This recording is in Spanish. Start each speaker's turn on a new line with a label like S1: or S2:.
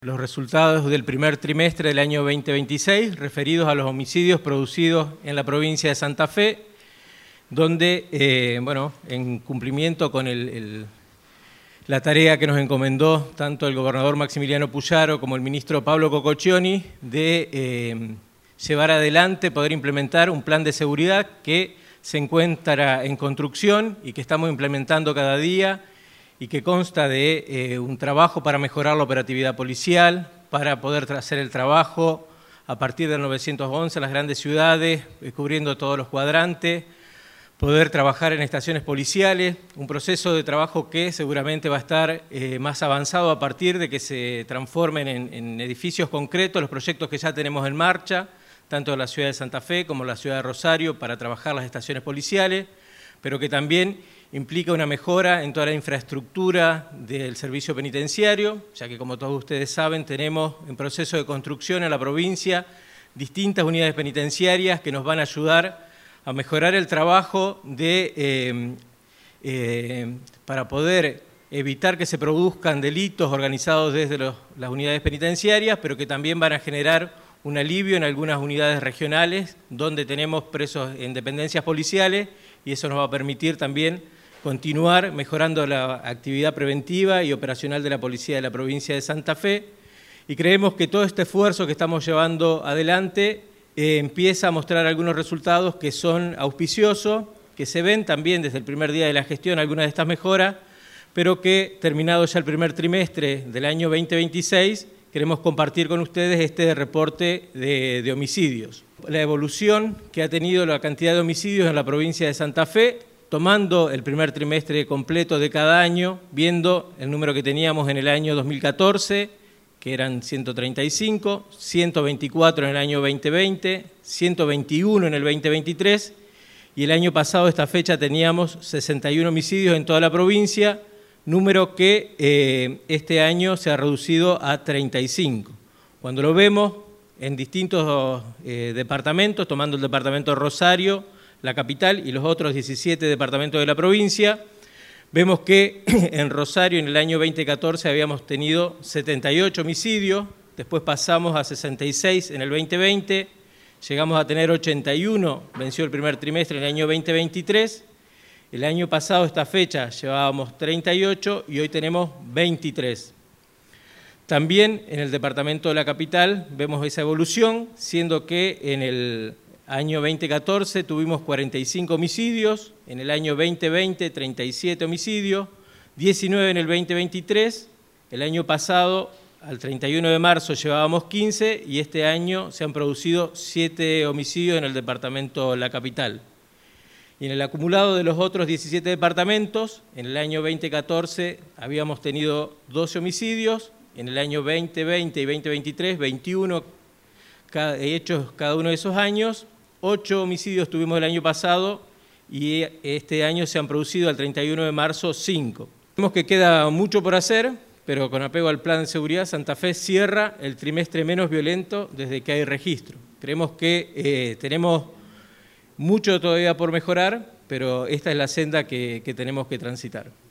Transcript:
S1: Los resultados del primer trimestre del año 2026 referidos a los homicidios producidos en la provincia de Santa Fe, donde, en cumplimiento con la tarea que nos encomendó tanto el gobernador Maximiliano Puyaro como el ministro Pablo Cococcioni de llevar adelante, poder implementar un plan de seguridad que se encuentra en construcción y que estamos implementando cada día, y que consta de un trabajo para mejorar la operatividad policial, para poder hacer el trabajo a partir del 911 en las grandes ciudades, cubriendo todos los cuadrantes, poder trabajar en estaciones policiales, un proceso de trabajo que seguramente va a estar más avanzado a partir de que se transformen en edificios concretos los proyectos que ya tenemos en marcha, tanto en la ciudad de Santa Fe como en la ciudad de Rosario, para trabajar las estaciones policiales, pero que también implica una mejora en toda la infraestructura del servicio penitenciario, ya que, como todos ustedes saben, tenemos en proceso de construcción en la provincia distintas unidades penitenciarias que nos van a ayudar a mejorar el trabajo para poder evitar que se produzcan delitos organizados desde las unidades penitenciarias, pero que también van a generar un alivio en algunas unidades regionales donde tenemos presos en dependencias policiales, y eso nos va a permitir también continuar mejorando la actividad preventiva y operacional de la policía de la provincia de Santa Fe, y creemos que todo este esfuerzo que estamos llevando adelante empieza a mostrar algunos resultados que son auspiciosos, que se ven también desde el primer día de la gestión algunas de estas mejoras, pero que terminado ya el primer trimestre del año 2026 queremos compartir con ustedes este reporte de homicidios. La evolución que ha tenido la cantidad de homicidios en la provincia de Santa Fe, tomando el primer trimestre completo de cada año, viendo el número que teníamos en el año 2014, que eran 135, 124 en el año 2020, 121 en el 2023, y el año pasado a esta fecha teníamos 61 homicidios en toda la provincia, número que este año se ha reducido a 35. Cuando lo vemos en distintos departamentos, tomando el departamento de Rosario, la capital y los otros 17 departamentos de la provincia, vemos que en Rosario en el año 2014 habíamos tenido 78 homicidios, después pasamos a 66 en el 2020, llegamos a tener 81, venció el primer trimestre en el año 2023, el año pasado a esta fecha llevábamos 38 y hoy tenemos 23. También en el departamento de la capital vemos esa evolución, siendo que en el año 2014 tuvimos 45 homicidios, en el año 2020 37 homicidios, 19 en el 2023, el año pasado al 31 de marzo llevábamos 15 y este año se han producido 7 homicidios en el departamento de la capital. Y en el acumulado de los otros 17 departamentos, en el año 2014 habíamos tenido 12 homicidios, en el año 2020 y 2023 21 hechos cada uno de esos años, 8 homicidios tuvimos el año pasado y este año se han producido al 31 de marzo 5. Vemos que queda mucho por hacer, pero con apego al plan de seguridad, Santa Fe cierra el trimestre menos violento desde que hay registro. Creemos que tenemos mucho todavía por mejorar, pero esta es la senda que tenemos que transitar.